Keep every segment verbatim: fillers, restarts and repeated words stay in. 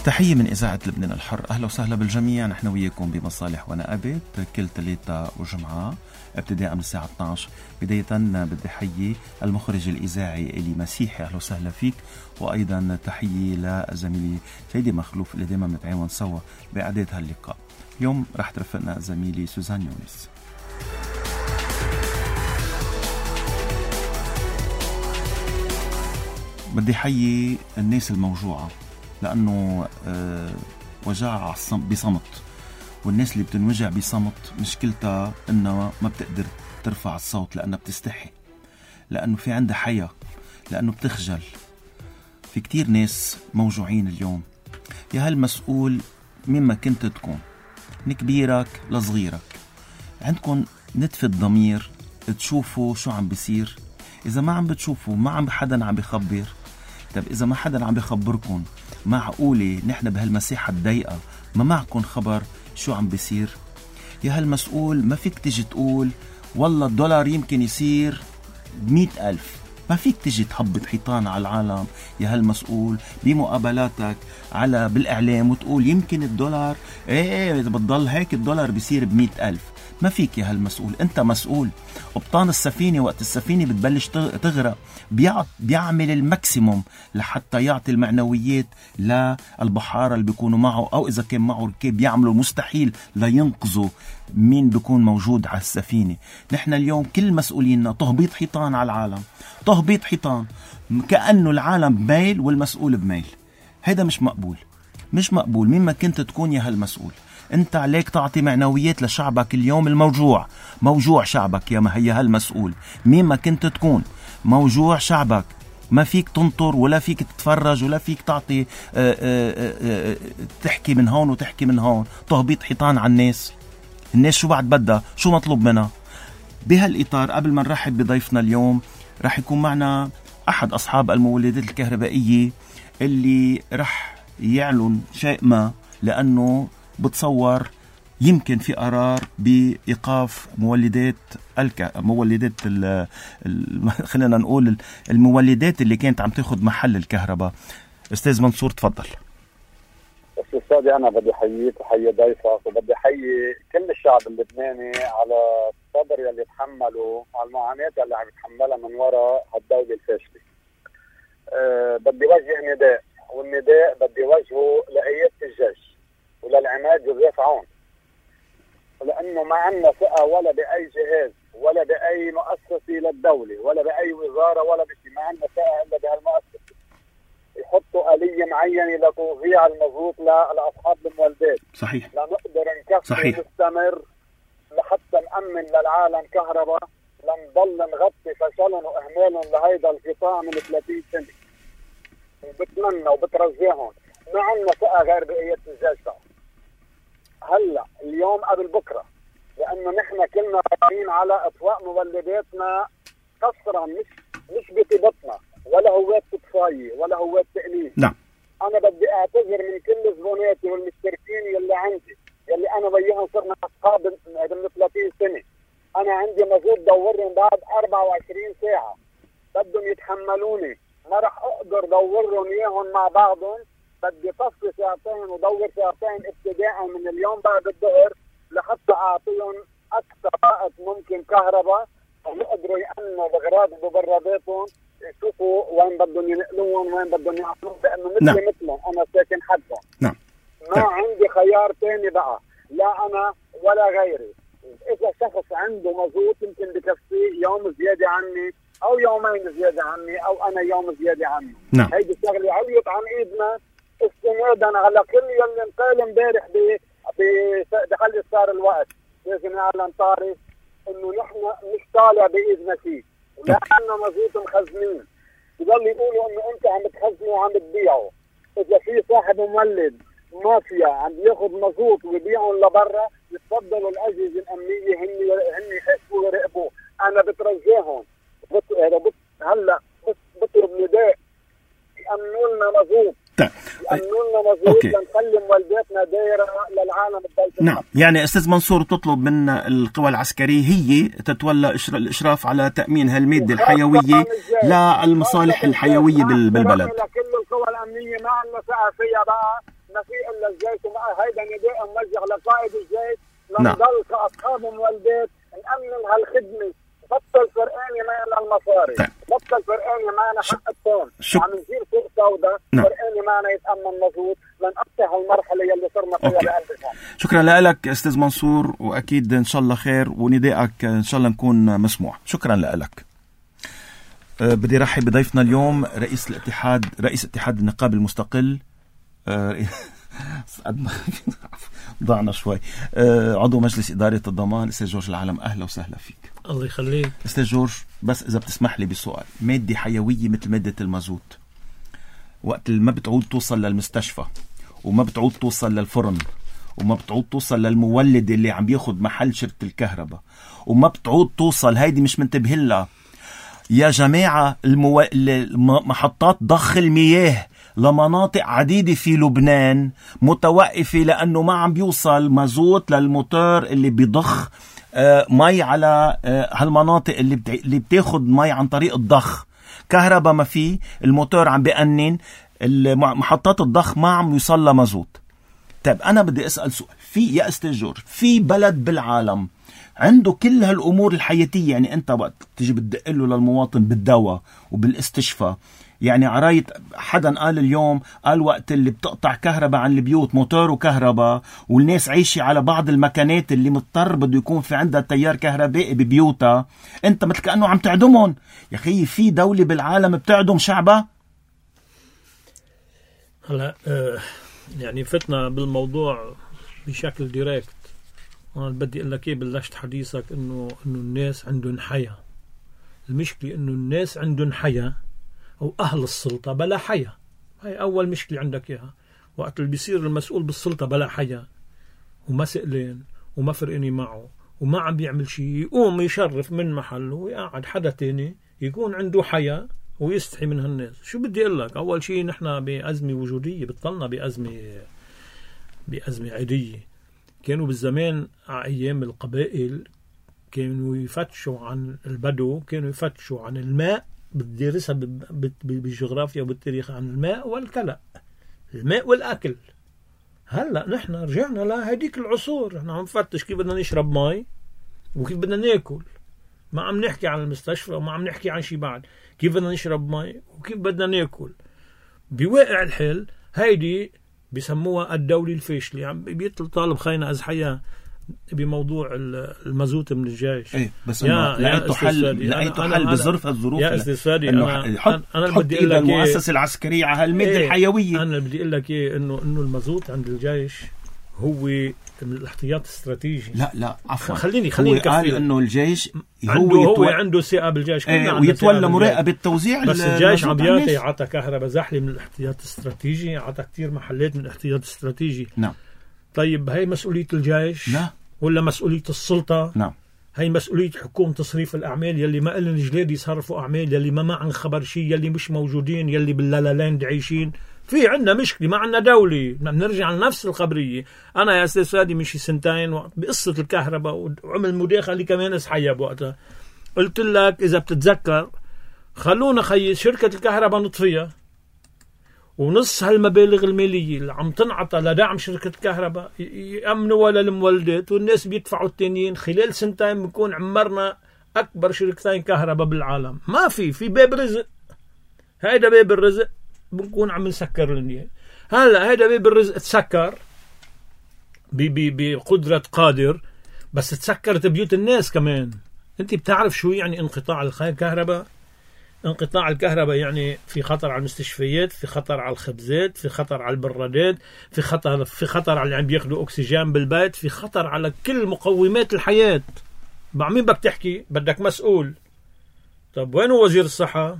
تحية من إذاعة لبنان الحر. أهلا وسهلا بالجميع. نحن وياكم بمصالح ونقابت كل ثلاثة وجمعة ابتداء من الساعة اثني عشر. بداية بدي حيي المخرج الإذاعي إلي مسيحي، أهلا وسهلا فيك. وأيضا تحية لزميلي سيدي مخلوف اللي دائما نتعاون سوا بإعداد هاللقاء. اليوم رح ترافقنا زميلي سوزان يونس. بدي حيي الناس الموجوعة لأنه أه وجع بصمت، والناس اللي بتنوجع بصمت مشكلتها إنها ما بتقدر ترفع الصوت لأنها بتستحي، لأنه في عندها حياة، لأنه بتخجل. في كتير ناس موجوعين اليوم. يا هالمسؤول مما كنت تكون، من كبيرك لصغيرك، عندكم نتف الضمير تشوفوا شو عم بيصير. إذا ما عم بتشوفوا، ما عم حدا عم بيخبر. طب إذا ما حدا عم بيخبركم، معقولة نحن بهالمساحة الضيقة ما معكم خبر شو عم بيصير؟ يا هالمسؤول ما فيك تجي تقول والله الدولار يمكن يصير مئة ألف. ما فيك تجي تهبط حيطان على العالم يا هالمسؤول بمقابلاتك على بالإعلام وتقول يمكن الدولار ايه إذا بتضل هيك الدولار بيصير بمئة ألف. ما فيك يا هالمسؤول. انت مسؤول. قبطان السفينة وقت السفينة بتبلش تغرق بيعمل الماكسيموم لحتى يعطي المعنويات للبحارة اللي بيكونوا معه، او اذا كان معه ركاب بيعملوا المستحيل لينقذوا مين بيكون موجود على السفينة. نحن اليوم كل مسؤوليننا تهبيط حيطان على العالم، تهبيط حيطان كأنه العالم بميل والمسؤول بميل. هيدا مش مقبول، مش مقبول. مما كنت تكون يا هالمسؤول، انت عليك تعطي معنويات لشعبك اليوم الموجوع. موجوع شعبك يا ما هي هالمسؤول. مما كنت تكون موجوع شعبك. ما فيك تنطر ولا فيك تتفرج ولا فيك تعطي اه اه اه تحكي من هون وتحكي من هون. تهبيط حيطان على الناس. الناس شو بعد بدها؟ شو مطلوب منها؟ بهالإطار قبل ما نرحب بضيفنا اليوم، رح يكون معنا أحد أصحاب المولدات الكهربائية اللي رح يعلن شيء ما، لأنه بتصور يمكن في قرار بإيقاف مولدات الك... مولدات ال... ال... خلينا نقول المولدات اللي كانت عم تاخد محل الكهرباء. أستاذ منصور تفضل. أستاذ أنا بدي حييك وحيي ضيفك، وبدي حيي كل الشعب اللبناني على الصبر يلي تحملوا، على المعاناة اللي عم يتحملها من وراء هالدولة الفاشلة. أه بدي وجه نداء، والنداء بدي وجهه لقيادة الجيش وللعماد جوزيف عون، لأنه ما عندنا ثقة ولا بأي جهاز ولا بأي مؤسسة للدولة ولا بأي وزارة ولا بشيء. ما عندنا ثقة إلا بهالمؤسسة. يحطوا آلية معينة لتوزيع المزود لأصحاب المولدات. صحيح. لنقدر نكفي ونستمر لحتى نأمن للعالم كهرباء، لنضل نغطي فشلهم وإهمالهم لهيدا القطاع من ثلاثين سنة. وبتمنى وبترجيهم ما عندنا ثقة غير بقيادة الجيش. هلا اليوم قبل بكره، لانه نحن كلنا رايحين على اطفاء مولداتنا كسرا، مش مش بطيبتنا ولا هوات اطفائيه ولا هوات تأليف. نعم. انا بدي اعتذر من كل زبوناتي والمشتركين يلي عندي، يلي انا وياهم صرنا اصحاب من ثلاثين سنه. انا عندي مزود دورهم بعد أربعة وعشرين ساعه، بدهم يتحملوني، ما راح اقدر دورهم اياهم مع بعضهم. بدي طفي ساعتين ودور ساعتين ابتداء من اليوم بعد الظهر لحتى اعطيهم اكثر وقت ممكن كهرباء، ويقدروا يأمنوا بغراض ببراداتهم، يشوفوا وين بدهم ينقلوهم وين بدهم يعملوا، لانه مثل نعم. مثلهم انا ساكن حدهم. نعم. ما طيب. عندي خيار تاني بقى، لا انا ولا غيري. اذا شخص عنده مزود يمكن بكفيه يوم زياده عني او يومين زياده عني او انا يوم زياده عنه. نعم. هيدي الشغله عليت عن ايدنا استنادا على كل يلي انقال امبارح بخلي صار الوقت. لازم نعلن طاري انه نحن مش طالع بايدنا شيء، ولا عندنا مزود مخزنين. بضل يقولوا انه انت عم تخزنوا وعم تبيعوا. اذا في صاحب مولد مافيا عم ياخذ مزود ويبيعهم لبرا، يتفضلوا الاجهزه الامنيه هن هن يحسبوا ويراقبوه. انا بترجاهم بت... بت... هلا بت... بطلب نداء يأمنوا لنا مزود. يأمنوا لنا مزود لنخلي مولداتنا دايره للعالم الدولي. نعم. يعني استاذ منصور تطلب من القوى العسكريه هي تتولى الاشراف على تامين هالماده الحيويه للمصالح الحيويه بالبلد. كل القوى الامنيه ما عندنا ثقه فيها بقى، ما في الا الجيش، ومع هيدا نداء موجه لقائد الجيش نعم. لنضل كاصحاب مولدات نامن هالخدمه. بطل فرقاني معنا المصاري، طيب. بطل فرقاني معنا حق التون، شك... عم نصير سوق سوداء. نعم. فرقاني معنا يتامن مضبوط لنقطع هالمرحله يلي صرنا فيها بقلبها. شكرا لك استاذ منصور، واكيد ان شاء الله خير، وندائك ان شاء الله نكون مسموع. شكرا لك. أه بدي رحب بضيفنا اليوم رئيس الاتحاد رئيس اتحاد النقابه المستقل، أه ضعنا شوي، أه عضو مجلس اداره الضمان الاستاذ جورج العالم. اهلا وسهلا فيك. الله يخليك استاذ جورج، بس اذا بتسمح لي بسؤال، ماده حيويه مثل ماده المازوت وقت ما بتعود توصل للمستشفى وما بتعود توصل للفرن وما بتعود توصل للمولد اللي عم بياخد محل شركه الكهرباء وما بتعود توصل، هيدي مش منتبهين لها يا جماعه، المو... محطات ضخ المياه لمناطق عديدة في لبنان متوقفة لأنه ما عم بيوصل مازوت للموتور اللي بيضخ آه مي على آه هالمناطق اللي, بتع... اللي بتاخد مي عن طريق الضخ. كهرباء ما في، الموتور عم بيأنن، محطات الضخ ما عم يوصل لها مازوت. طيب أنا بدي أسأل سؤال، في يا أستاذ جورج في بلد بالعالم عنده كل هالأمور الحياتية، يعني أنت وقت تجي بتدق له للمواطن بالدواء وبالاستشفاء، يعني عرايت حدا قال اليوم، قال وقت اللي بتقطع كهرباء عن البيوت موتور وكهرباء والناس عايشة على بعض المكانات اللي مضطر بده يكون في عندها تيار كهربائي ببيوتها، انت مثل كأنه عم تعدمهم. يا أخي في دولة بالعالم بتعدم شعبها؟ هلا آه يعني فتنا بالموضوع بشكل ديريكت. أنا بدي أقول لك إيه، بلشت حديثك إنه إنه الناس عندهم حياة. المشكلة إنه الناس عندهم حياة أو أهل السلطة بلا حياة. هاي أول مشكلة عندك إياها. وقت اللي بيصير المسؤول بالسلطة بلا حياة وما سئلين وما فرقني معه وما عم بيعمل شيء، يقوم يشرف من محله ويقعد حدا تاني يكون عنده حياة ويستحي من هالناس. شو بدي أقول لك؟ أول شيء نحن بأزمة وجودية، بطلنا بأزمة بأزمة عادية. كانوا بالزمان على أيام القبائل كانوا يفتشوا عن البدو، كانوا يفتشوا عن الماء، بتدرسها بالجغرافيا وبالتاريخ، عن الماء والكلى، الماء والأكل. هلأ نحن رجعنا لهديك العصور، نحن عم نفتش كيف بدنا نشرب مي وكيف بدنا ناكل. ما عم نحكي عن المستشفى وما عم نحكي عن شي بعد، كيف بدنا نشرب مي وكيف بدنا ناكل. بواقع الحال هيدي بيسموها الدولة الفاشلة. عم بيطل طالب خاينة أزحية بموضوع المازوت من الجيش. ايه بس لقيته حل، لقيته حل بظرف الظروف. يا استاذ فادي، انا انا, أنا بدي اقول لك المؤسسة العسكرية على هالمادة ايه الحيوية. انا بدي اقول لك ايه، انه انه المازوت عند الجيش هو من الاحتياط الاستراتيجي. لا لا عفوا، خليني خليني هو قال انه الجيش عنده هو, هو عنده ثقة بالجيش، ايه ويتولى مراقبة توزيع، بس الجيش عم بيعطي عطى كهرباء زحلة من الاحتياط الاستراتيجي، عطى كتير محلات من الاحتياط الاستراتيجي. نعم. طيب هاي مسؤولية الجيش؟ لا. ولا مسؤولية السلطة؟ نعم. هاي مسؤولية حكومة تصريف الأعمال، يلي ما قلن جلاد يصرفوا أعمال، يلي ما معن خبر شيء، يلي مش موجودين، يلي باللالالاند عايشين. في عندنا مشكلة، ما عندنا دولة. نرجع لنفس الخبرية. أنا يا أستاذ فادي مشي سنتين بقصة الكهرباء وعمل مداخلة كمان اسحيب وقتها، قلت لك إذا بتتذكر خلونا خي شركة الكهرباء نطفيها، ونص هالمبالغ المالية اللي عم تنعطى لدعم شركة الكهرباء يأمنوا ولا المولدات، والناس بيدفعوا التانيين. خلال سنتين بنكون عمرنا أكبر شركتين كهرباء بالعالم. ما في في باب رزق، هيدا باب الرزق بنكون عم نسكر النية. هلا هيدا باب الرزق تسكر بقدرة قادر، بس تسكرت بيوت الناس كمان. انت بتعرف شو يعني انقطاع الكهرباء؟ انقطاع الكهرباء يعني في خطر على المستشفيات، في خطر على الخبزات، في خطر على البرادات، في خطر في خطر على اللي عم بياخدوا اكسجين بالبيت، في خطر على كل مقومات الحياة. مع مين بدك تحكي؟ بدك مسؤول. طب وين هو وزير الصحة؟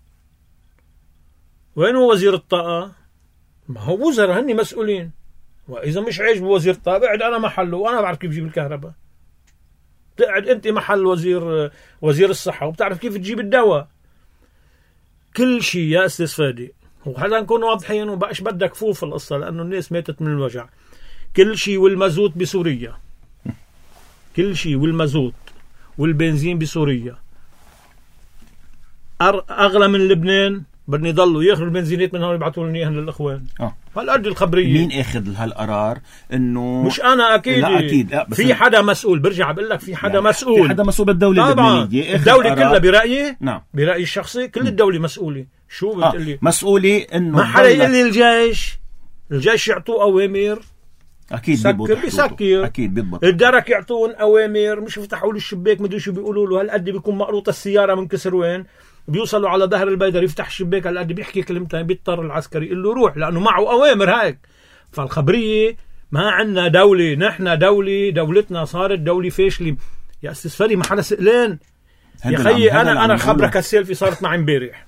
وين هو وزير الطاقة؟ ما هو وزراء هني مسؤولين. وإذا مش عاجبه وزير الطاقة بقعد أنا محله، وأنا بعرف كيف أجيب الكهرباء. تقعد أنت محل وزير وزير الصحة وبتعرف كيف تجيب الدواء. كل شيء يا أستاذ فادي، وهذا نكون واضحين وبقاش بدك فوف القصة، لأنه الناس ماتت من الوجع. كل شيء والمازوت بسوريا، كل شيء والمازوت والبنزين بسوريا أغلى من لبنان بدنا يضلوا ياخذوا البنزينات من هون يبعثوا لنا اياها للاخوان. اه هالقد الخبريه. مين اخذ هالقرار؟ انه مش انا اكيد. لا اكيد لا، بس في حدا مسؤول. برجع بقول لك في حدا يعني مسؤول. في حدا مسؤول بالدوله اللبنانيه. الدوله كلها برايي. نعم برايي الشخصي كل الدوله مسؤوله. شو بتقول لي؟ آه. مسؤوله انه ما حدا يقول لي الجيش الجيش يعطوه اوامر. اكيد بيضبط بيسكر. اكيد بيضبط. الدرك يعطون اوامر، مش يفتحوا له الشباك مدري شو بيقولوا له. هالقد بيكون مقروطه السياره منكسر وين، بيوصلوا على ظهر البيدر يفتح الشباك هالقد بيحكي كلمتين، بيضطر العسكري يقول له روح لانه معه اوامر هيك. فالخبريه ما عندنا دوله، نحن دوله دولتنا صارت دوله فاشله. يا استاذ فري ما حدا سئلان يا خيي. انا انا خبرك السيلفي صارت معي امبارح.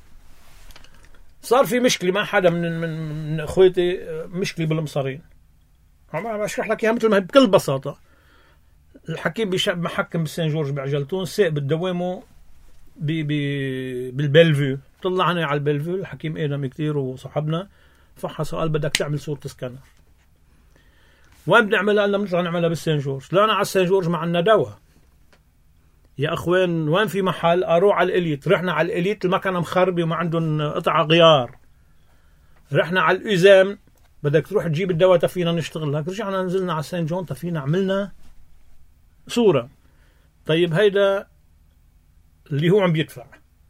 صار في مشكله مع حدا من من, من اخواتي، مشكله بالمصارين. عم بشرح لك اياها مثل ما هي بكل بساطه. الحكيم بمحكم بالسان جورج بعجلتون، ساق بدوامه بي بي بالبلفيو. طلعنا على البلفيو، الحكيم ادم كتير وصاحبنا فحص قال بدك تعمل صوره سكانر. وين بنعملها؟ قال نطلع نعملها بالسان جورج. طلعنا على السان جورج ما عندنا دواء يا اخوان. وين في محل؟ اروح على الاليت. رحنا على الاليت المكنه مخربه وما عندهم قطع غيار. رحنا على الازام بدك تروح تجيب الدواء تفينا نشتغل لك. رجعنا نزلنا على سان جون تفينا عملنا صورة. طيب هيدا اللي هو عم بيدفع.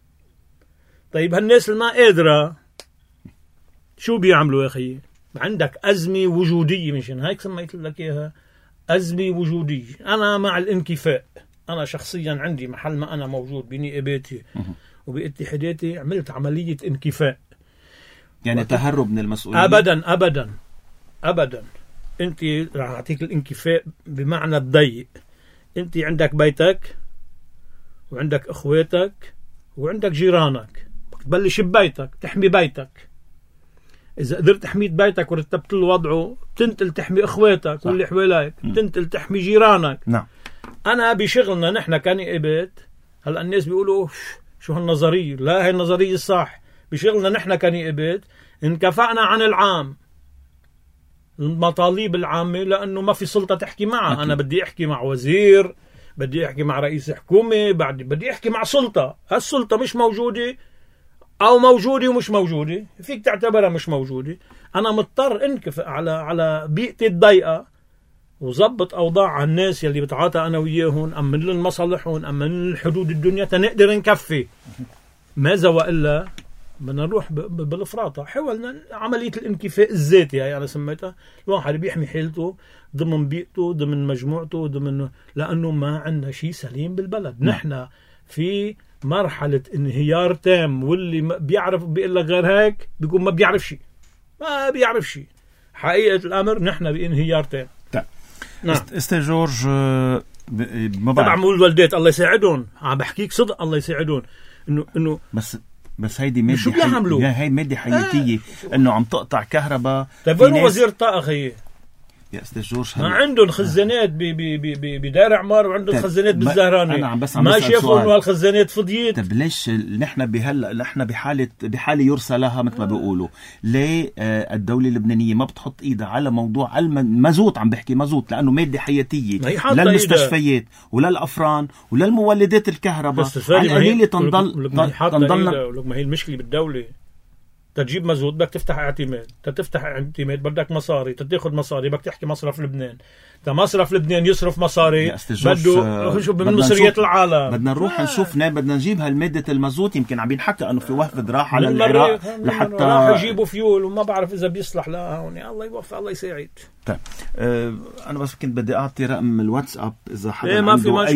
طيب هالناس اللي ما قادرة شو بيعملوا يا أخي؟ عندك أزمة وجودية، مشان هيك سميت لك إياها أزمة وجودية. أنا مع الانكفاء. أنا شخصيا عندي محل ما أنا موجود بنياباتي وباتحاداتي عملت عملية انكفاء. يعني وقت... تهرب من المسؤولية؟ أبدا أبدا أبدا. أنت راح أعطيك الانكفاء بمعنى الضيق. أنت عندك بيتك وعندك أخواتك وعندك جيرانك. تبلش ببيتك تحمي بيتك. إذا قدرت تحمي بيتك ورتبت له وضعه بتنتقل تحمي أخواتك واللي حواليك، بتنتقل تحمي جيرانك. نعم. أنا بشغلنا نحن كنائبات، هلا الناس بيقولوا شو هالنظرية. لا، هي النظرية الصح. بشغلنا نحن كنائبات انكفأنا عن العام، المطالب العامة، لأنه ما في سلطة تحكي معها. أكيد. أنا بدي أحكي مع وزير، بدي أحكي مع رئيس حكومة، بعد بدي أحكي مع سلطة. هالسلطة مش موجودة أو موجودة ومش موجودة، فيك تعتبرها مش موجودة. أنا مضطر انكفأ على على بيئتي الضيقة وظبط أوضاع الناس يلي بتعاطى أنا وياهم، أمن لهم مصالحهم، أمن الحدود الدنيا تنقدر نكفي. ماذا وإلا بدنا نروح بالفراطة. حاولنا عملية الانكفاء الذاتي هي أنا سميتها. الواحد بيحمي حيلته ضمن بيئته ضمن مجموعته ضمن، لأنه ما عندنا شيء سليم بالبلد. م. نحن في مرحلة انهيار تام، واللي بيعرف بيقول لك غير هيك بيقول ما بيعرف شيء، ما بيعرف شيء. حقيقة الأمر نحن بانهيار تام. نعم. استاذ جورج ما بعرف طبعا مو الوالدات الله يساعدهم، عم بحكيك صدق الله يساعدهم. انه انه بس بس هيدي مادة شو بيعملوا؟ حي... هي مادة حياتية. آه. انه عم تقطع كهرباء. طيب وين ناس... وزير الطاقة خيي؟ يا استاذ جورج ما عندهم خزانات بدار عمار وعندهم خزانات بالزهراني. انا عم بس عم ما شافوا انه هالخزانات فضيت. طيب ليش نحن بهلا نحن بحاله بحاله يرسى لها مثل ما بيقولوا؟ ليه آه الدوله اللبنانيه ما بتحط ايدها على موضوع المازوت؟ عم بحكي مازوت لانه ماده حياتيه للمستشفيات وللافران وللمولدات الكهرباء. على القليله تنضل تنضل. ما هي المشكله بالدوله تجيب مزود بدك تفتح اعتماد، تفتح اعتماد بدك مصاري، تاخذ مصاري بدك تحكي مصرف لبنان، مصرف لبنان يصرف مصاري بده شو من مصريات العالم. بدنا نروح آه. نشوف بدنا نجيب هالمادة المازوت. يمكن عم ينحكى انه في وفد راح على العراق لحتى راح يجيبوا فيول وما بعرف اذا بيصلح لا هون. الله يوفق الله يساعد. طيب أه انا بس كنت بدي اعطي رقم الواتساب اذا حدا إيه عنده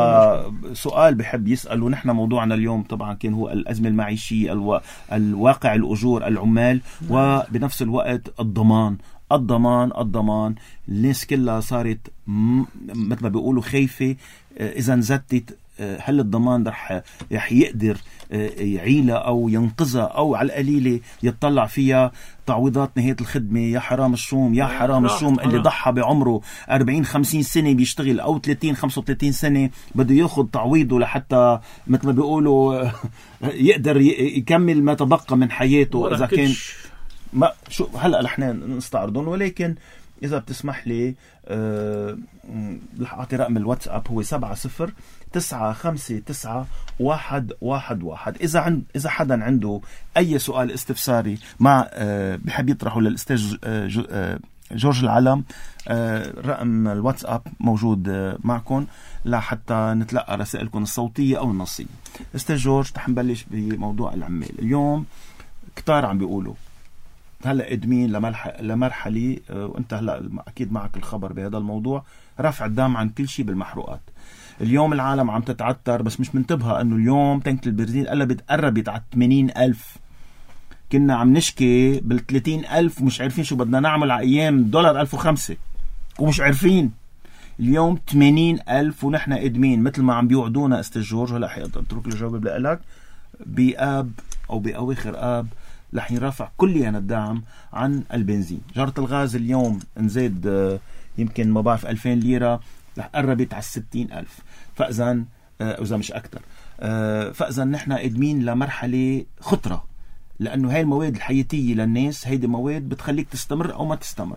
اي سؤال بحب يساله. نحن موضوعنا اليوم طبعا كان هو الازمه المعيشيه، الو... الواقع الاجور، العمال، وبنفس الوقت الضمان الضمان الضمان. الناس كلها صارت مثل ما بيقولوا خايفه اذا نزتت هل الضمان رح رح يقدر يعيلها او ينقذها او على القليله يتطلع فيها تعويضات نهايه الخدمه. يا حرام الشوم يا حرام الشوم اللي ضحى بعمره أربعين خمسين سنه بيشتغل او ثلاثين خمسة وثلاثين سنه بده ياخذ تعويضه لحتى مثل ما بيقولوا يقدر يكمل ما تبقى من حياته. اذا كان ما شو هلا رح نستعرضهم، ولكن إذا بتسمح لي أه رح أعطي رقم الواتساب هو سبعة صفر تسعة خمسة تسعة واحد واحد واحد. إذا عند إذا حدا عنده أي سؤال استفساري مع أه بحب يطرحه للأستاذ أه جورج العلم، أه رقم الواتساب موجود أه معكم لحتى نتلقى رسائلكم الصوتية أو النصية. أستاذ جورج، رح نبلش بموضوع العمال. اليوم كتار عم بيقولوا هلا ادمين لمرحله، وانت هلا اكيد معك الخبر بهذا الموضوع، رفع الدعم عن كل شيء بالمحروقات. اليوم العالم عم تتعثر، بس مش منتبهه انه اليوم تنك البنزين قلبت قربت على ثمانين ألف. كنا عم نشكي بال ثلاثين ألف ومش عارفين شو بدنا نعمل على ايام الدولار ألف وخمسة ومش عارفين. اليوم ثمانين ألف ونحن ادمين مثل ما عم بيوعدونا. استاذ جورج هلا حيترك الجواب لك بآب او باواخر اب رح يرفع كليا الدعم عن البنزين. جرة الغاز اليوم نزيد يمكن ما بعرف ألفين ليرة، رح قربت على الستين ألف. فإذا إذا مش أكتر، فإذا نحن قدمين لمرحلة خطرة، لأنه هاي المواد الحياتية للناس هيدي مواد بتخليك تستمر أو ما تستمر.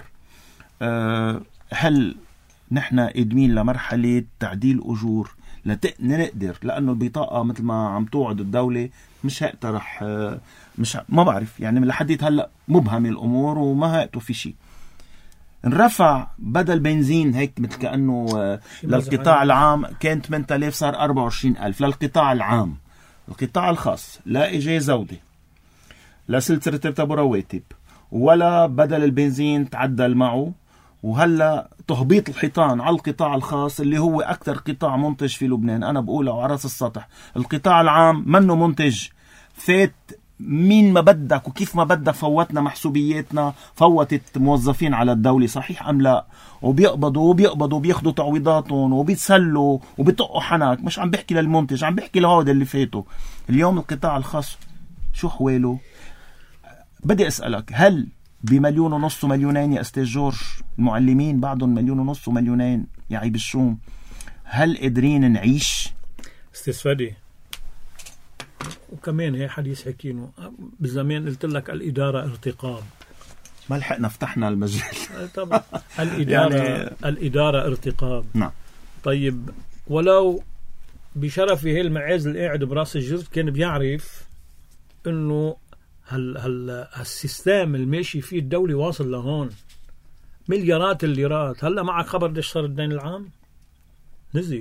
هل نحن قدمين لمرحلة تعديل أجور لنقدر، لأنه البطاقة مثل ما عم توعد الدولة مش هيقدر رح مش ما بعرف يعني من لحديت هلا مبهم الامور وما هيقتوا في شيء. انرفع بدل بنزين هيك مثل كانه للقطاع العام كان ثمانية آلاف صار أربعة وعشرين ألف للقطاع العام. القطاع الخاص لا اجى زودة لا سلسلة رتب رواتب ولا بدل البنزين تعدل معه، وهلا تهبيط الحيطان على القطاع الخاص اللي هو اكثر قطاع منتج في لبنان. انا بقوله على راس السطح، القطاع العام منه منتج، فات مين ما بدك وكيف ما بدك، فوتنا محسوبياتنا، فوتت موظفين على الدولة، صحيح أم لا؟ وبيقبضوا وبيقبضوا وبياخدوا تعويضاتهم وبيتسلوا وبيطقوا حنك. مش عم بحكي للمنتج، عم بحكي لهذا اللي فاتوا. اليوم القطاع الخاص شو حواله؟ بدي أسألك، هل بمليون ونص ومليونين يا أستاذ جورج المعلمين بعضهم مليون ونص ومليونين يا عيب الشوم، هل قادرين نعيش؟ أستاذ فادي، وكمان هي حديث حكينه بالزمان، قلت لك الإدارة ارتقاب، ما لحقنا فتحنا المجال. طبعا الإدارة يعني... الإدارة ارتقاب. نعم. طيب ولو بشرفي هي المعاز اللي قاعد براس الجرد كان بيعرف انه هال هال هالسيستم الماشي فيه الدولة واصل لهون مليارات الليرات. هلا معك خبر قديش صار الدين العام؟ نزل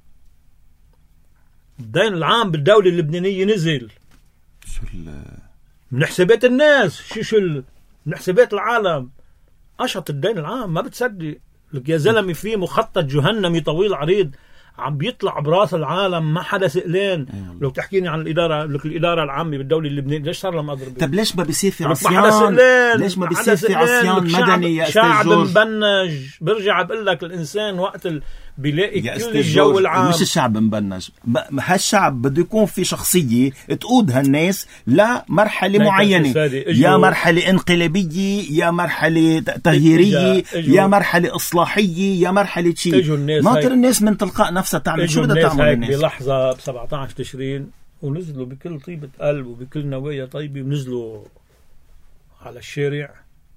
الدين العام بالدولة اللبنانية، نزل. شو من حسابات الناس، شو شو من حسابات العالم أشط الدين العام. ما بتصدق لك يا زلمة، في مخطط جهنمي طويل عريض عم بيطلع براس العالم، ما حدا سئلان. أيوة. لو تحكيني عن الإدارة، لك الإدارة العامة بالدولة اللبنانية ليش صار لما أضرب؟ طب ليش ما بيصير في عصيان؟ ليش ما بيصير في عصيان مدني يا أستاذ جورج؟ شعب مبنج. برجع بقول لك الإنسان وقت ال... بيلاقي كل الجو العام. مش الشعب مبنج، هالشعب بده يكون في شخصية تقود هالناس لمرحلة معينة، يا مرحلة انقلابية، يا مرحلة تغييرية، يا مرحلة إصلاحية، يا مرحلة شيء. ناطر الناس من تلقاء نفسها تعمل شو بدها تعمل الناس بلحظة ب سبعة عشر تشرين، ونزلوا بكل طيبة قلب وبكل نوايا طيبة، ونزلوا على الشارع،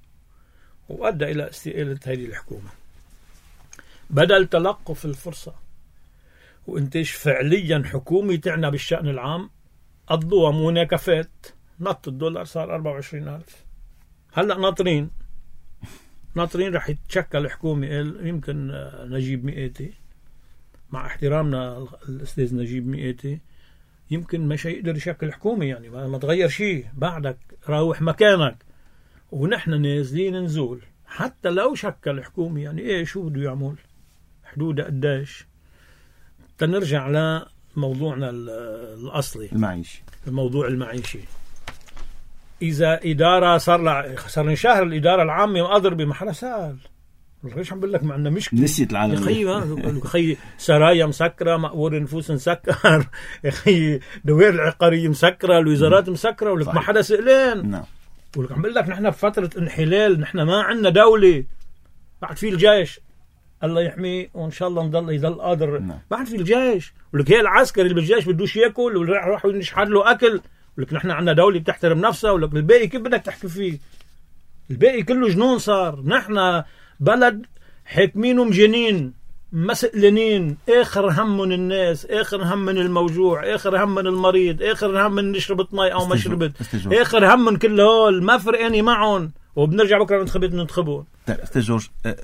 وأدى إلى استقالة هذه الحكومة. بدل تلقف الفرصة وإنتاج فعليا حكومي تعنى بالشأن العام، قضوها مناكفات، نط الدولار صار أربعة وعشرين ألف. هلأ ناطرين ناطرين رح يتشكل حكومة. يمكن نجيب مئاتي، مع احترامنا الأستاذ نجيب مئاتي، يمكن مش هيقدر يشكل حكومة، يعني ما تغير شيء، بعدك راوح مكانك. ونحن نازلين نزول حتى لو شكل حكومة، يعني ايه شو بده يعمل؟ حدود قداش؟ تنرجع لموضوعنا الأصلي المعيشي، الموضوع المعيشي. إذا إدارة صار لها صار نشهر الإدارة العامة وأضرب بمحلها سهل، ليش عم بقول لك معنا مشكلة؟ نسيت العالم يا خي يا خي سرايا مسكرة، مأمور نفوس مسكر، يا خي دوائر العقارية مسكرة، الوزارات مسكرة، ولك ما حدا سئلان. نعم. ولك عم بقول لك نحن بفترة انحلال، نحن ما عندنا دولة. بعد في الجيش الله يحميه وإن شاء الله نضل يضل قادر. نعم. بعد في الجيش، ولك هي العسكري اللي بالجيش بدوش ياكل وراح راح ينشحد له أكل. ولك نحن عندنا دولة بتحترم نفسها. ولك الباقي كيف بدك تحكي فيه؟ الباقي كله جنون صار. نحن بلد حاكمينهم جنين مسئلنين، اخر هم من الناس، اخر هم من الموجوع، اخر هم من المريض، اخر هم من نشربت مي او ما شربت، اخر هم من كل هول ما فرقاني معهم، وبنرجع بكره ننتخبت ننتخبون. طيب استاذ جورج،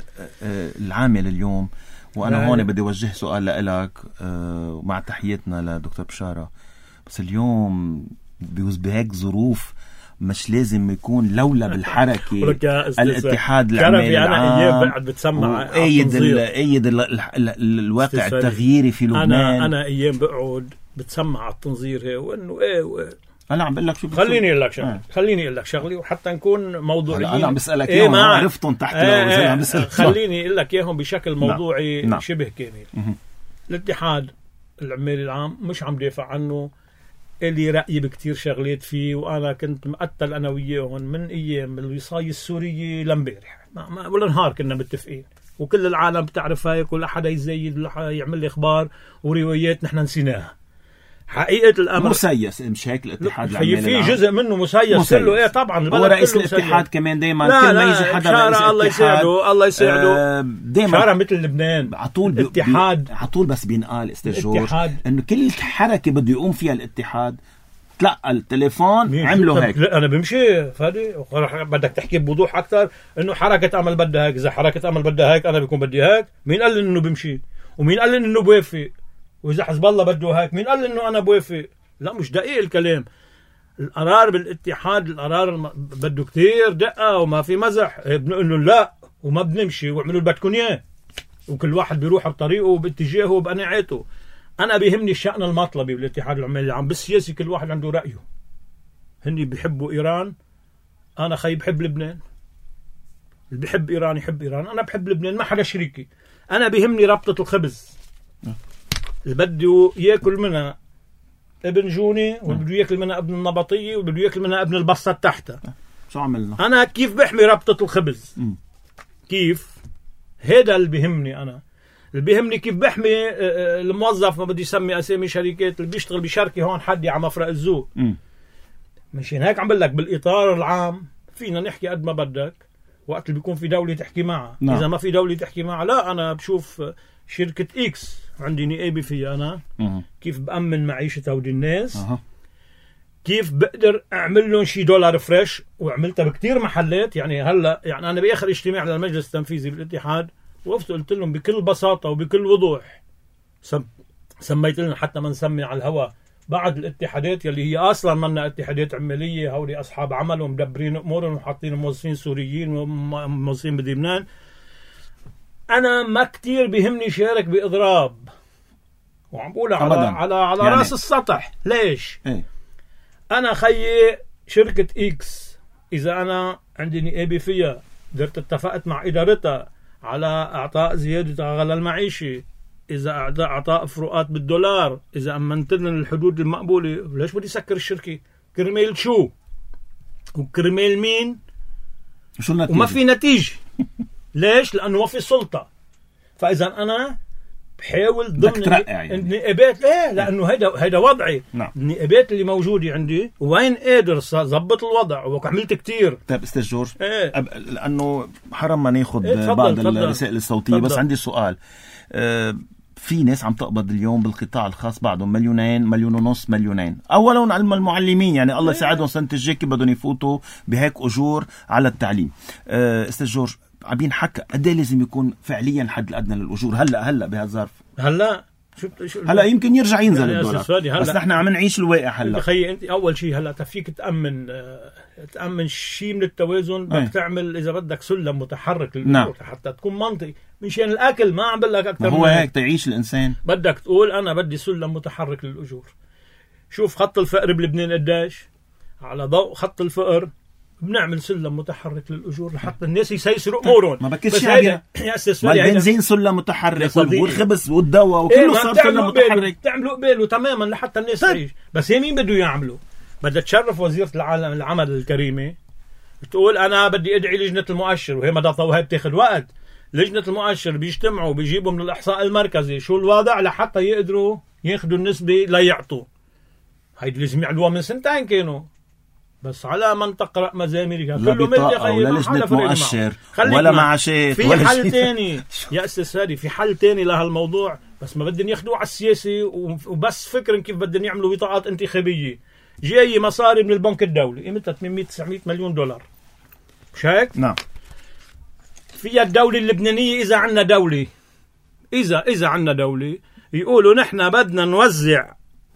العامل اليوم، وانا هون بدي اوجه سؤال لك مع تحياتنا لدكتور بشاره، بس اليوم بهيك ظروف مش لازم يكون لولا بالحركة الاتحاد العمالي العام. أنا أيام بعد بتسمع أيد أيد الواقع التغييري في لبنان. أنا أنا أيام بقعد بتسمع على التنظير وإنه إيه و... أنا عم بقول لك شو خليني أقول لك شغلي آه. خليني أقول لك شغلي وحتى نكون موضوعيين. أنا عم بسألك إيه ما عرفتهم تحت آه عم بسألك خليني أقول لك إياهم بشكل موضوعي نعم. شبه كامل. نعم. الاتحاد العمالي العام مش عم دافع عنه، اللي رأيي بكتير شغلات فيه، وأنا كنت مقتل أنا وياهم من أيام الوصاية السورية لمبارح، ولا نهار كنا متفقين، وكل العالم بتعرف هاي، كل حدا يزيد ولا حدا يعمل لي إخبار وروايات نحن نسيناها. حقيقة الأمر مسيس، مش هيك الاتحاد العمالي في جزء منه مسيس كله. إيه طبعا هو رئيس الاتحاد كمان دايما كل ما يجي حدا رئيس الله يساعده الله يساعده آه دايما شارع مثل لبنان عطول الاتحاد عطول بس بينقال استاذ جورج انه كل حركة بده يقوم فيها الاتحاد تلقى التليفون عملوا هيك. انا بمشي فادي بدك تحكي بوضوح اكثر انه حركة امل بدها هيك، اذا حركة امل بدها هيك انا بكون بدي هيك. مين قال انه بمشي؟ ومين قال انه بوافق؟ وإذا حزب الله بده هيك مين قال إنه أنا بوافق؟ لا مش دقيق الكلام. القرار بالاتحاد القرار بده كتير دقة وما في مزح. بنقول له لا وما بنمشي واعملوا اللي بدكم إياه، وكل واحد بيروح بطريقه وباتجاهه وبقناعاته. أنا بيهمني الشأن المطلبي بالاتحاد العمالي العام. بالسياسي كل واحد عنده رأيه. هني بيحبوا إيران، أنا خي بحب لبنان. اللي بيحب إيران يحب إيران، أنا بحب لبنان، ما حدا شريكي. أنا بيهمني ربطة الخبز اللي بده ياكل منها ابن جوني، واللي بده ياكل منها ابن النبطية، واللي بده ياكل منها ابن البسطة تحتها. شو عملنا؟ أنا كيف بحمي ربطة الخبز؟ م. كيف؟ هذا اللي بيهمني. أنا اللي بيهمني كيف بحمي الموظف، ما بدي يسمي أسامي شركات، اللي بيشتغل بشركة هون حدي على مفرق الزوق. مشان هيك عم بقول لك بالإطار العام فينا نحكي قد ما بدك وقت اللي بيكون في دولة تحكي معها. نعم. إذا ما في دولة تحكي معها لا، أنا بشوف شركة إكس عندي نائبي فيها أنا مه. كيف بأمن معيشة هودي الناس أه. كيف بقدر أعمل لهم شي دولار فريش، وعملتها بكتير محلات. يعني هلا يعني أنا بآخر اجتماع للمجلس التنفيذي بالاتحاد وقفت قلت لهم بكل بساطة وبكل وضوح، سم... سميت لهم حتى ما نسمي على الهواء بعض الاتحادات يلي هي أصلا منا اتحادات عمالية، هودي أصحاب عمل ومدبرين أمورهم وحاطين موظفين سوريين وموظفين بلبنان. أنا ما كتير بيهمني شارك بإضراب، وعم بقولها على على على يعني راس السطح. ليش؟ ايه؟ أنا خيي شركة إكس إذا أنا عندي نائبي فيها قدرت اتفقت مع إدارتها على إعطاء زيادة على المعيشة، إذا أعطاء فروقات بالدولار، إذا أمنت لنا الحدود المقبولة، ليش بدي سكر الشركة؟ كرمال شو؟ وكرمال مين؟ شو النتيجة؟ وما في نتيجة. ليش؟ لأنه ما في سلطة. فإذا أنا بحاول ضمن يعني. النقابات ايه لأنه هيدا هيدا وضعي. نعم. النقابات اللي موجودة عندي وين قادر ضبط الوضع وعملت كتير. طيب أستاذ جورج ايه؟ أب... لأنه حرام ما ناخد ايه بعض الرسائل الصوتية فضل. بس عندي سؤال. أه في ناس عم تقبض اليوم بالقطاع الخاص بعضهم مليونين مليون ونص مليونين، أولا علم المعلمين يعني الله يساعدهم سنة الجاكي بدهم يفوتوا بهيك أجور على التعليم. أه أستاذ جورج عبين حكى قد ايه لازم يكون فعليا حد الادنى للاجور هلا هلا بهالظرف؟ هلا شو شو هلا يمكن يرجع ينزل الدولار، بس نحن عم نعيش الواقع هلا. خيي انت اول شيء هلا تفيك تامن تامن شيء من التوازن، بدك تعمل اذا بدك سلم متحرك للاجور. نعم. حتى تكون منطقي مشان الاكل، ما عم بقول لك اكثر. هو هيك تعيش الانسان. بدك تقول انا بدي سلم متحرك للاجور. شوف خط الفقر بلبنان قديش، على ضوء خط الفقر بنعمل سلم متحرك للأجور لحتى الناس يسيسروا أمورهم. ما بكيش عليها. والبنزين سلم متحرك والخبز والدواء وكله صار سلم متحرك. تعملوا قباله تماما لحتى الناس تعيش. بس هي مين بده يعملوا؟ بدها تشرف وزيرة العالم العمل الكريمة تقول أنا بدي أدعي لجنة المؤشر، وهي مدى طوها بتاخد وقت. لجنة المؤشر بيجتمعوا بيجيبوا من الإحصاء المركزي شو الوضع لحتى يقدروا ياخدوا النسبة ليعطوا. هيدي لازم يعملوها من سنتين كانوا. بس على من تقرأ مزاميرك لا بطاقة ولا لجنة مؤشر ولا معاشات في ولا حل شيء. تاني يا أستاذ فادي، في حل تاني لهالموضوع، بس ما بدهم ياخدوه على السياسي وبس فكرا كيف بدهم يعملوا بطاقات انتخابية. جاي مصاري من البنك الدولي قيمتها ثمانمئة تسعمئة مليون دولار، مش هيك؟ نعم. فيها الدولة اللبنانية إذا عنا دولة إذا إذا عنا دولة يقولوا نحن بدنا نوزع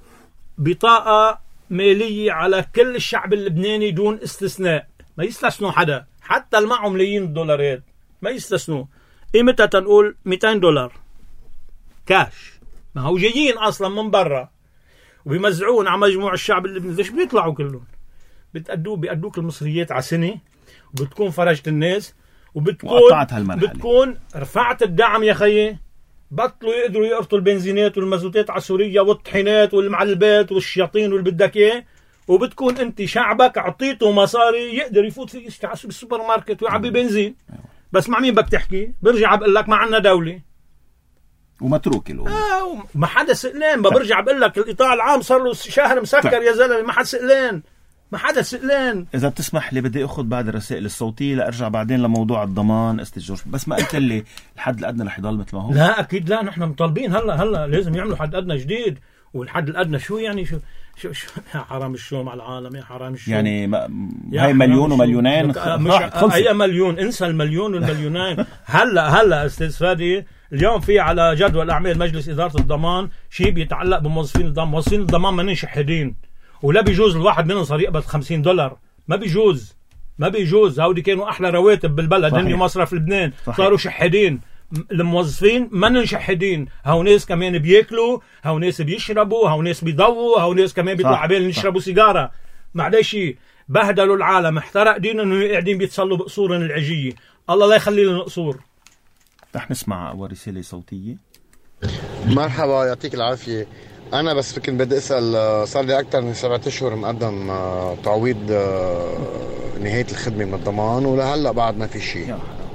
بطاقة مالية على كل الشعب اللبناني دون استثناء، ما يستثنوا حدا، حتى اللي معه ملايين الدولارات ما يستثنوا. قيمتها تنقول مئتين دولار كاش، ما هو جايين أصلا من برا وبيمزعون على مجموع الشعب اللبناني. ليش بيطلعوا كلهم؟ بتأدوا بيأدوك المصريات على سنة، وبتكون فرجت الناس، وبتكون بتكون رفعت الدعم يا خيي، بطلوا يقدروا يقرطوا البنزينات والمازوتات على سوريا والطحينات والمعلبات والشياطين واللي بدك اياه، وبتكون انت شعبك اعطيته مصاري يقدر يفوت في بالسوبر ماركت ويعبي بنزين. بس مع مين بدك تحكي؟ برجع بقول لك ما عندنا دولة ومتروك له اه ما حدا سئلان. برجع بقول لك القطاع العام صار له شهر مسكر يا زلمه، ما حدا سئلان، ما حدا سئلان. إذا بتسمح لي بدي أخذ بعد الرسائل الصوتية لأرجع بعدين لموضوع الضمان أستاذ جورج، بس ما قلت لي الحد الأدنى رح يضل مثل ما هو؟ لا أكيد لا، نحن مطالبين هلا هلا لازم يعملوا حد أدنى جديد. والحد الأدنى شو يعني؟ شو شو, شو يا حرام الشوم على العالم، يا حرام الشوم يعني ما هاي مليون ومليونين مش أي مليون، انسى المليون والمليونين. هلا هلا أستاذ فادي اليوم في على جدول أعمال مجلس إدارة الضمان شيء بيتعلق بموظفين الضمان. موظفين الضمان ما نشحدين، ولا بيجوز الواحد منهم صار يقبض خمسين دولار، ما بيجوز ما بيجوز. هودي كانوا أحلى رواتب بالبلد، هني مصرف لبنان صاروا شحدين. الموظفين ما نشحدين، هاو ناس كمان بياكلوا، هاو ناس بيشربوا، هاو ناس بيضووا، هاو ناس كمان بيطلعوا عبال نشربوا سيجارة. معلش بهدلوا العالم، احترق دينا انه قاعدين بيتصلوا بقصورنا العجية. الله لا يخلي لنا قصور. رح نسمع أول رسالة صوتية. مرحبا يعطيك العافية. أنا بس كنت بدي أسأل، صار لي أكثر من سبعة أشهر مقدم تعويض نهاية الخدمة من الضمان ولهلا بعد ما في شيء،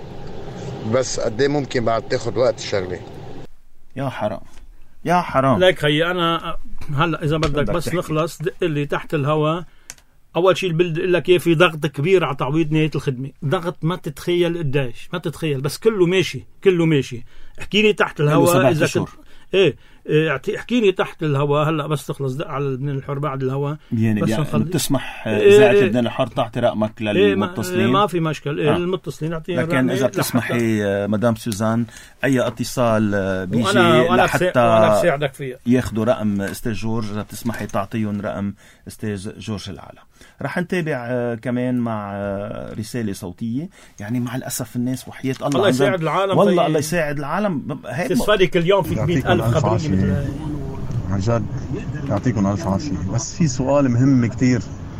بس قد ايه ممكن بعد تاخد وقت الشغلة؟ يا حرام يا حرام. لك خيي أنا هلا إذا بدك بس تحكي. نخلص دق اللي تحت الهواء. أول شيء بدي أقول لك إيه، في ضغط كبير على تعويض نهاية الخدمة، ضغط ما تتخيل قديش، ما تتخيل، بس كله ماشي كله ماشي. احكي لي تحت الهواء إذا كنت إيه, إيه احكيني تحت الهواء هلا بس تخلص دق على لبنان الحر بعد الهواء. يعني بس يعني تسمح إذاعة إيه لبنان الحر تعطي رقمك للمتصلين؟ إيه ما في مشكل. إيه آه. المتصلين اعطيني. لكن إذا بتسمحي مدام سوزان أي اتصال بيجي وأنا لحتى ياخدوا رقم أستاذ جورج، إذا بتسمحي تعطيهم رقم أستاذ جورج العلا. رح نتابع كمان مع رسالة صوتية. يعني مع الأسف الناس وحياة الله الله يساعد العالم، والله طيب. الله يساعد العالم. تسفادك اليوم في مئة ألف خبروني عن جد، يعطيكم ألف عافية. بس في سؤال مهم كتير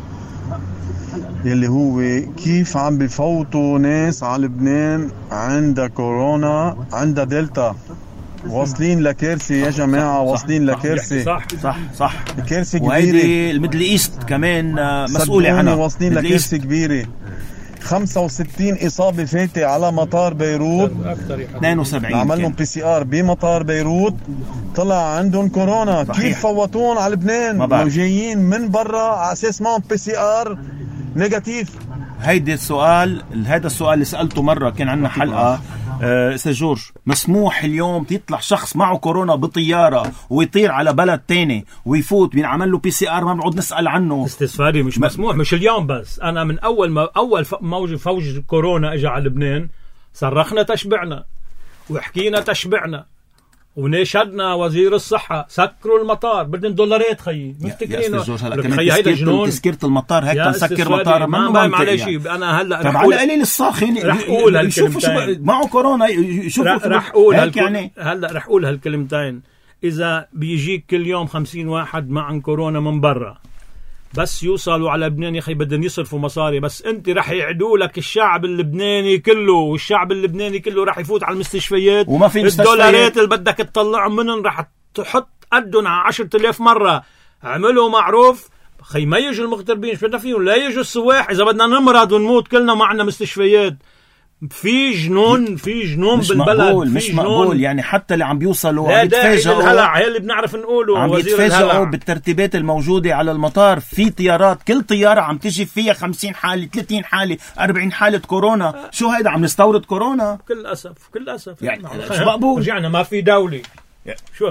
يلي هو كيف عم بفوتوا ناس على لبنان عندها كورونا عندها دلتا، واصلين لكارثة يا جماعة، واصلين لكارثة. صح صح صح كارثة كبيرة. وهيدي الميدل ايست كمان مسؤولة عنها، واصلين لكارثة كبيرة. خمسة وستين إصابة فاتة على مطار بيروت، اثنين وسبعين عملهم بي سي ار بمطار بيروت طلع عندهم كورونا. صحيح. كيف فوتون على لبنان وجايين من برا على اساس معهم بي سي ار نيجاتيف؟ هيدي السؤال هذا السؤال اللي سألته مرة، كان عندنا حلقة أستاذ جورج. مسموح اليوم يطلع شخص معه كورونا بطيارة ويطير على بلد تاني ويفوت بينعمل له بي سي ار، ما بنقعد نسأل عنه؟ استفادي مش مسموح، مش اليوم بس. أنا من أول ما أول موج فوج كورونا إجا على لبنان صرخنا تشبعنا وحكينا تشبعنا وناشدنا وزير الصحة سكروا المطار. بدهم دولارات خيي، مفتكرين خيي هيدا جنون. تذكرة المطار هيك تنسكر مطار ما ما معلش يعني. أنا هلا رح أقول على قليل الصاخين رح أقول هالكلمتين معه كورونا يشوفوا رح أقول هالك... يعني هلا رح أقول هالكلمتين. إذا بيجيك كل يوم خمسين واحد معن كورونا من برا، بس يوصلوا على لبنان يا أخي بدهم يصرفوا مصاري، بس أنت رح يعدوا لك الشعب اللبناني كله، والشعب اللبناني كله رح يفوت على المستشفيات، وما في الدولارات اللي بدك تطلعهم منهم رح تحط قدهم على عشرة آلاف مرة. عملوا معروف خي، ما يجوا المغتربين، مش بدنا فيهم، لا يجوا السواح. إذا بدنا نمرض ونموت كلنا معنا مستشفيات. في جنون في جنون مش بالبلد مقبول في مش جنون. مقبول يعني حتى اللي عم بيوصلوا لا عم داعي يتفاجئوا للهلع، هي اللي بنعرف نقوله عم وزير يتفاجئوا الهلع. بالترتيبات الموجودة على المطار. في طيارات كل طيارة عم تجي فيها خمسين حالة ثلاثين حالة أربعين حالة كورونا. شو هيدا عم نستورد كورونا؟ بكل أسف بكل أسف يعني مش مقبول. رجعنا ما في دولة. شو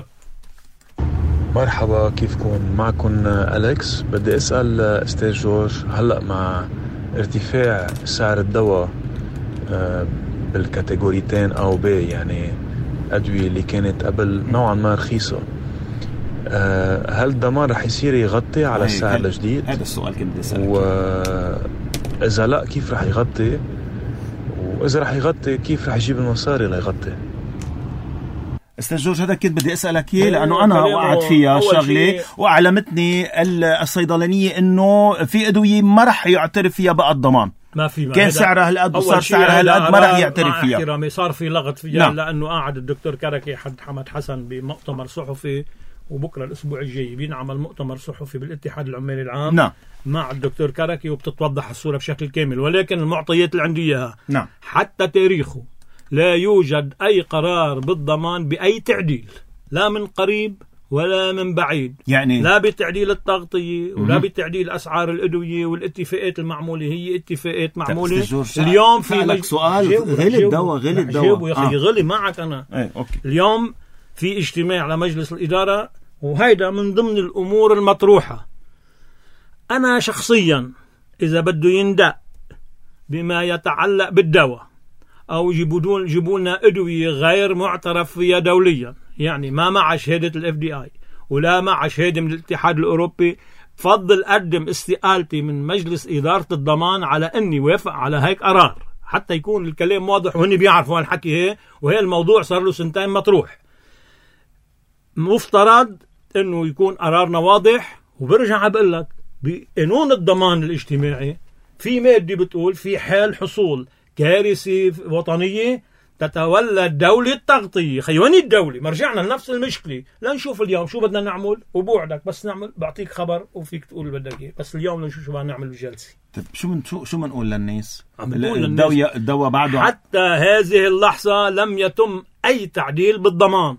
مرحبا، كيفكم؟ معكم أليكس. بدي أسأل أستاذ جورج، هلأ مع ارتفاع سعر الدواء بالكاتيجوريتين أو ب، يعني أدوية اللي كانت قبل نوعا ما رخيصة، هل الضمان رح يصير يغطي على السعر الجديد؟ هذا السؤال كنت بدي أسألك. وإذا لا كيف رح يغطي؟ وإذا رح يغطي كيف رح يجيب المصاري ليغطي؟ استاذ جورج هذا كنت بدي اسالك اياه لانه انا وقعت فيها شغله واعلمتني الصيدلانيه انه في ادويه ما رح يعترف فيها بقى الضمان. ما في كان سعرها هالقد وصار سعرها هالقد ما رح يعترف فيها. صار في لغط فيها. نعم. لانه قاعد الدكتور كركي حد حمد حسن بمؤتمر صحفي، وبكره الاسبوع الجاي بينعمل مؤتمر صحفي بالاتحاد العمالي العام. نعم. مع الدكتور كركي وبتتوضح الصوره بشكل كامل. ولكن المعطيات اللي عندي اياها نعم. حتى تاريخه لا يوجد أي قرار بالضمان بأي تعديل، لا من قريب ولا من بعيد، يعني لا بتعديل التغطية ولا بتعديل أسعار الأدوية. والاتفاقات المعمولة هي اتفاقات معمولة. اليوم في لك سؤال غلي الدواء غلي الدواء جاوبوا يا أخي. آه. غلي معك أنا. ايه أوكي. اليوم في اجتماع على مجلس الإدارة، وهيدا من ضمن الأمور المطروحة. أنا شخصيا إذا بده يندق بما يتعلق بالدواء أو يجيبوا يجيبوا لنا أدوية غير معترف فيها دوليا، يعني ما مع شهادة الاف دي اي ولا مع شهادة من الاتحاد الأوروبي، بفضل أقدم استقالتي من مجلس إدارة الضمان على أني وافق على هيك قرار، حتى يكون الكلام واضح وهني بيعرفوا هالحكي. هي وهي الموضوع صار له سنتين مطروح. مفترض أنه يكون قرارنا واضح. وبرجع بقول لك بقانون الضمان الاجتماعي في مادة بتقول في حال حصول كارثة وطنية تتولى الدولة التغطية. خيواني الدولة. مرجعنا لنفس المشكلة. لا نشوف اليوم شو بدنا نعمل وبوعدك بس نعمل، بعطيك خبر وفيك تقول بدك ايه، بس اليوم نشوف شو بدنا نعمل بالجلسة. طيب شو من شو شو بنقول للناس؟ الدواء الدواء بعده حتى هذه اللحظة لم يتم أي تعديل بالضمان.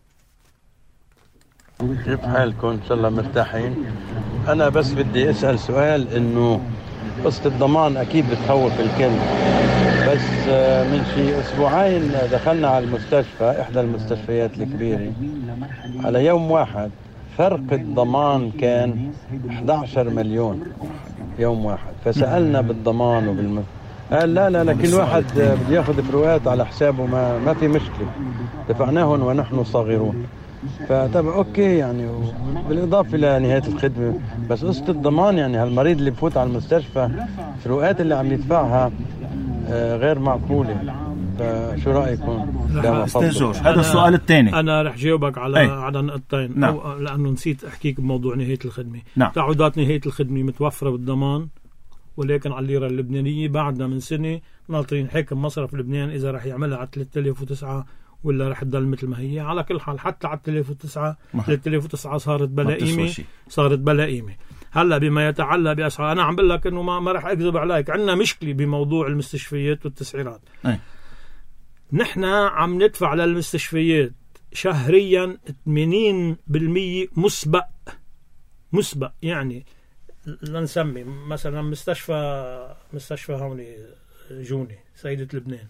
كيف حالكم؟ إن شاء الله مرتاحين. أنا بس بدي أسأل سؤال، إنه قصة الضمان أكيد بتخوف الكل، بس من شي أسبوعين دخلنا على المستشفى، إحدى المستشفيات الكبيرة، على يوم واحد فرق الضمان كان أحد عشر مليون يوم واحد. فسألنا بالضمان وبالم قال لا لا لا كل واحد بده ياخذ فروقات على حسابه، ما ما في مشكلة، دفعناهم ونحن صاغرون. فتبع اوكي يعني، بالاضافه لنهايه الخدمه. بس قصه الضمان يعني هالمريض اللي بفوت على المستشفى الفروقات اللي عم يدفعها غير معقوله. فشو رايكم؟ استاذ جورج هذا السؤال الثاني انا رح جاوبك على أي. على نقطتين. نعم. لانه نسيت احكيك بموضوع نهايه الخدمه. نعم. تعهدات نهايه الخدمه متوفره بالضمان، ولكن على الليره اللبنانيه بعدنا من سنه ناطرين حاكم مصرف لبنان اذا رح يعملها على ثلاثة آلاف وتسعة ولا رح تضل مثل ما هي. على كل حال حتى على ثلاثة آلاف وتسعة ثلاثة آلاف وتسعة صارت بلا قيمه، صارت بلا قيمه. هلا بما يتعلق باسعار، انا عم بقول لك انه ما, ما رح اكذب عليك، عندنا مشكله بموضوع المستشفيات والتسعيرات. أي. نحن عم ندفع للمستشفيات شهريا ثمانين بالمئة مسبق مسبق يعني لنسمي مثلا مستشفى مستشفى هون جوني سيدة لبنان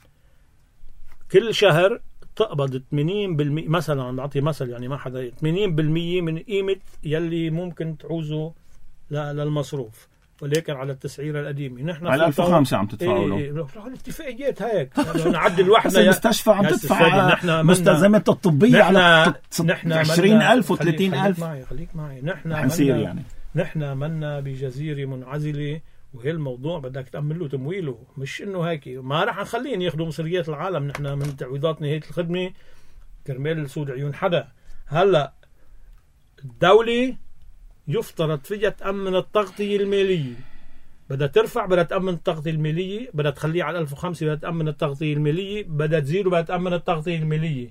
كل شهر تقبض ثمانين بالمئة مثلا، بعطي مثل يعني ما حدا، ثمانين بالمئة من قيمة يلي ممكن تعوزه للمصروف، ولكن على التسعيره القديمه. نحن على ألف وخمسة عم تدفعوا له. ايه الاتفاقيات هيك نعدل الوحده. المستشفى عم تدفع مستلزمات الطبيه على عشرين ألف وثلاثين ألف. خليك معي خليك معي نحن حنصير يعني نحن منا بجزيره منعزله، وهي الموضوع بدك تأمن له تمويله، مش انه هيك ما راح نخليهم ياخذوا مصريات العالم. نحن من تعويضات نهايه الخدمه كرمال سود عيون حدا. هلا الدوله يفترض فيها تأمن التغطية المالية، بدها ترفع بدها تأمن التغطية المالية، بدها تخليه على ألف وخمسة بدها تأمن التغطية المالية، بدها تزيد بدها تأمن التغطية المالية.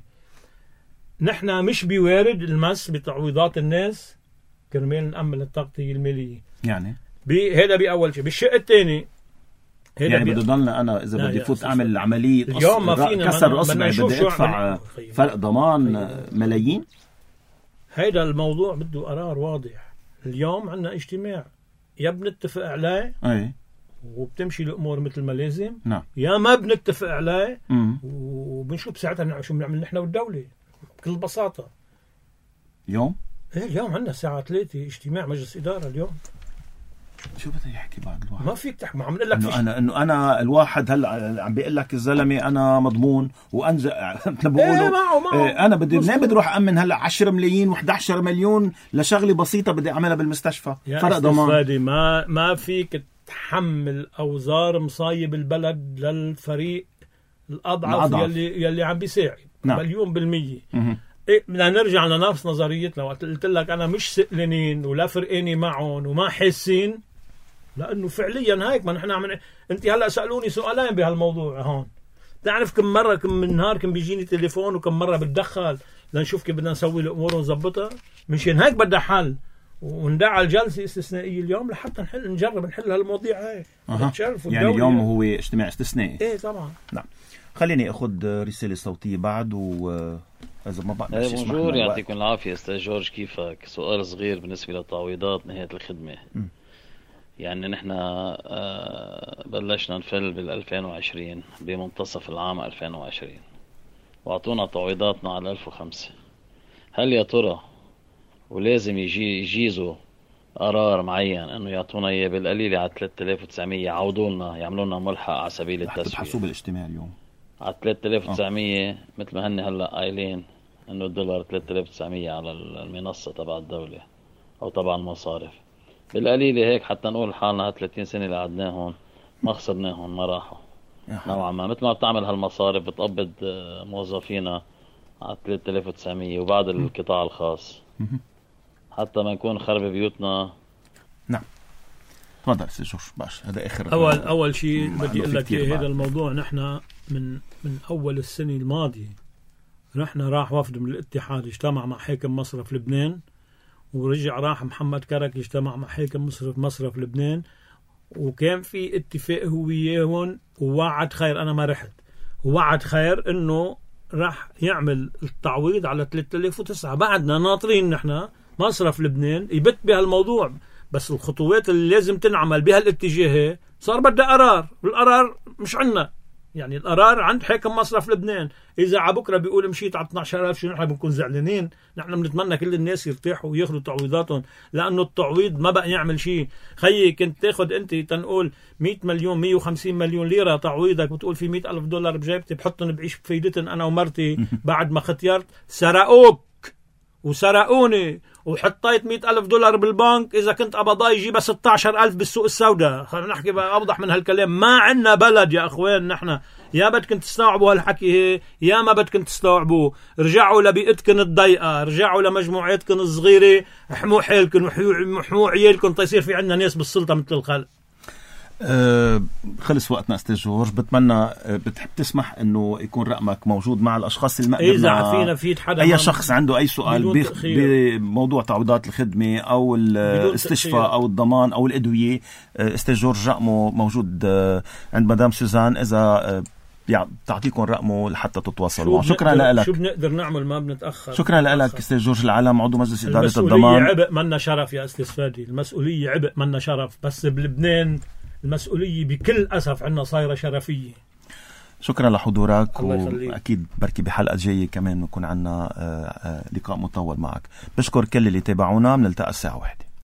نحن مش بوارد المس بتعويضات الناس كرمال نأمن التغطية المالية. يعني هذا بأول شيء. بالشيء الثاني يعني بدي ضلنا انا اذا بدي فوت اعمل عمليه اليوم ما فينا كسر اصبعي بدي ادفع فرق ضمان ملايين. هيدا الموضوع بده قرار واضح. اليوم عندنا اجتماع يا بنتفق عليه اي وبتمشي الامور مثل ما لازم، نعم، يا ما بنتفق عليه مم. وبنشوف ساعتها شو بنعمل نحن والدوله بكل بساطه. اليوم ايه اليوم عندنا الساعه ثلاثة اجتماع مجلس اداره اليوم. شو بده يحكي بعد الواحد؟ ما فيك تحكي، ما عم نقول لك انه انا انه انا الواحد هلا عم بيقول لك الزلمه انا مضمون وانزل بقولوا إيه معه معه. إيه انا بدي منين بدي اروح امن هلا عشرة ملايين وإحدى عشر مليون لشغله بسيطه بدي اعملها بالمستشفى فرق ضمان. ما ما فيك تحمل اوزار مصايب البلد للفريق الاضعف يلي يلي عم بيساعد. نعم. مليون بالمية. إيه بدنا نرجع لنفس نظريتنا وقت قلت لك انا مش سئلانين ولا فرقاني معهم وما حاسين، لانه فعليا هيك ما نحن عم. انت هلا سالوني سؤالين بهالموضوع هون، تعرف كم مره كم من نهار كم بيجيني تليفون وكم مره بتدخل لنشوف كيف بدنا نسوي الامور ونظبطها. مشان هيك بدها حل وندعى الجلسه استثنائيه اليوم لحتى نحل نجرب نحل هالمواضيع هاي. أه. يعني اليوم هو اجتماع استثنائي. ايه طبعا. نعم. خليني اخذ رساله صوتيه بعد و اذا ما بعرف شيء. بونجور، يعطيكم العافيه استاذ جورج، كيفك؟ سؤال صغير بالنسبه لتعويضات نهايه الخدمه. م. يعني نحن بلشنا نفل بال ألفين وعشرين بمنتصف العام ألفين وعشرين واعطونا تعويضاتنا على ألف وخمسة. هل يا ترى ولازم يجي يجيزوا قرار معين انه يعطونا اياه بالقليله على ثلاثة آلاف وتسعمية، يعوضوا لنا يعملوا لنا ملحق على سبيل التسويه؟ بحسوا بالاجتماع اليوم على ثلاثة آلاف وتسعمية آه. مثل ما هن هلا قايلين انه الدولار ثلاثة آلاف وتسعمية على المنصه تبع الدوله او تبع المصارف. بالقليله هيك حتى نقول حالنا ثلاثين سنه اللي قعدناهم ما خسرناهم، ما راحوا نوعا ما. مثل ما بتعمل هالمصارف بتقبض موظفينا على ثلاثة آلاف وتسعمية وبعد القطاع الخاص حتى ما نكون خرب بيوتنا. نعم تفضل استاذ جورج. باش هذا اخر اول اول شيء بدي اقول لك هذا الموضوع. نحن من من اول السنه الماضيه رحنا راح وفد من الاتحاد اجتمع مع حاكم مصرف لبنان، ورجع راح محمد كرك اجتمع مع حاكم مصرف مصرف لبنان، وكان في اتفاق هو وياهم ووعد خير. انا ما رحت، ووعد خير انه راح يعمل التعويض على ثلاثة آلاف وتسعة. بعدنا ناطرين نحن مصرف لبنان يبت بهالموضوع، بس الخطوات اللي لازم تنعمل بهالاتجاه صار بدها قرار، والقرار مش عنا. يعني القرار عند حاكم مصرف لبنان. اذا على بكره بيقول مشيت على اثني عشر ألف شو نحن بنكون زعلانين؟ نحن بنتمنى كل الناس يرتاحوا وياخذوا تعويضاتهم، لانه التعويض ما بقى يعمل شيء. خيي كنت تاخذ انت تنقول مئة مليون مئة وخمسين مليون ليره تعويضك، بتقول في مئة ألف دولار بجيبتي بحطهم بعيش بفايدتهم انا ومرتي. بعد ما ختيرت سرقوك وسرقوني وحطيت مئة ألف دولار بالبنك، إذا كنت أبضاي يجيبها ستة عشر ألف بالسوق السوداء. خلينا نحكي بقى أوضح من هالكلام. ما عنا بلد يا أخوان. نحن يا بدكم تستوعبوا هالحكي يا ما بدكم تستوعبوا. رجعوا لبيئتكم الضيقة، رجعوا لمجموعاتكم الصغيرة، احموا حالكم وحموا عيالكم تيصير في عنا ناس بالسلطة مثل الخلق. أه خلص وقتنا استاذ جورج. بتمنى بتحب تسمح انه يكون رقمك موجود مع الاشخاص اللي ما اذا فينا في حدا اي شخص عنده اي سؤال بموضوع تعويضات الخدمه او الاستشفاء او الضمان او الادويه. استاذ جورج رقمه موجود عند مدام سوزان، اذا يعني تعطيكم رقمه لحتى تتواصلوا معه. شكرا لك. شو بنقدر نعمل؟ ما بنتاخر. شكرا لك استاذ جورج العلم، عضو مجلس اداره الضمان. المسؤوليه عبء منا شرف يا استاذ فادي، المسؤوليه عبء منا شرف، بس بلبنان المسؤولية بكل أسف عنا صايرة شرفية. شكرا لحضورك، وأكيد بركي بحلقة جاية كمان نكون عنا لقاء مطول معك. بشكر كل اللي تابعونا، بنلتقى الساعة واحدة.